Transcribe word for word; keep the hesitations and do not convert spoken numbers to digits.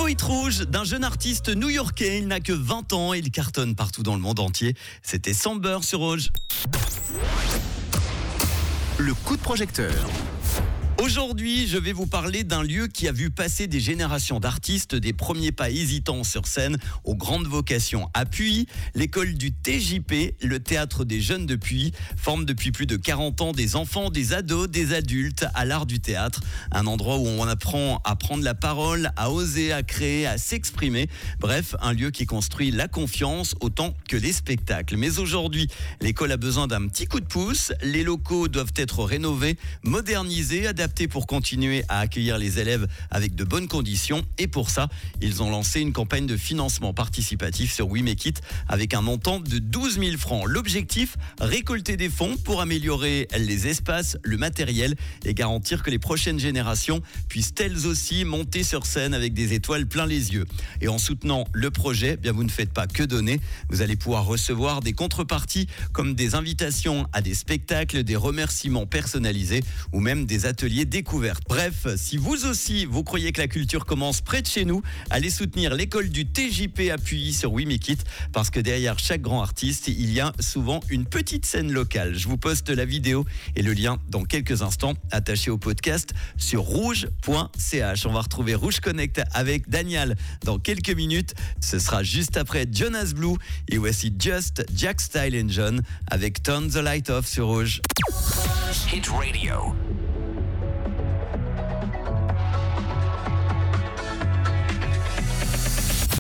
Nouveau hit rouge d'un jeune artiste new-yorkais. Il n'a que vingt ans et il cartonne partout dans le monde entier. C'était Samber sur Rouge. Le coup de projecteur. Aujourd'hui, je vais vous parler d'un lieu qui a vu passer des générations d'artistes, des premiers pas hésitants sur scène aux grandes vocations. À Puy, l'école du T J P, le théâtre des jeunes de Puy, forme depuis plus de quarante ans des enfants, des ados, des adultes à l'art du théâtre. Un endroit où on apprend à prendre la parole, à oser, à créer, à s'exprimer. Bref, un lieu qui construit la confiance autant que les spectacles. Mais aujourd'hui, l'école a besoin d'un petit coup de pouce. Les locaux doivent être rénovés, modernisés, adaptés pour continuer à accueillir les élèves avec de bonnes conditions. Et pour ça, ils ont lancé une campagne de financement participatif sur We Make It avec un montant de douze mille francs. L'objectif, récolter des fonds pour améliorer les espaces, le matériel et garantir que les prochaines générations puissent elles aussi monter sur scène avec des étoiles plein les yeux. Et en soutenant le projet, bien vous ne faites pas que donner. Vous allez pouvoir recevoir des contreparties comme des invitations à des spectacles, des remerciements personnalisés ou même des ateliers découvertes. Bref, si vous aussi, vous croyez que la culture commence près de chez nous, allez soutenir l'école du T J P à Puy sur We Make It, parce que derrière chaque grand artiste, il y a souvent une petite scène locale. Je vous poste la vidéo et le lien dans quelques instants, attaché au podcast sur rouge point c h. On va retrouver Rouge Connect avec Daniel dans quelques minutes. Ce sera juste après Jonas Blue et voici Just Jack Style and John avec Turn the Light Off sur Rouge. Hit Radio.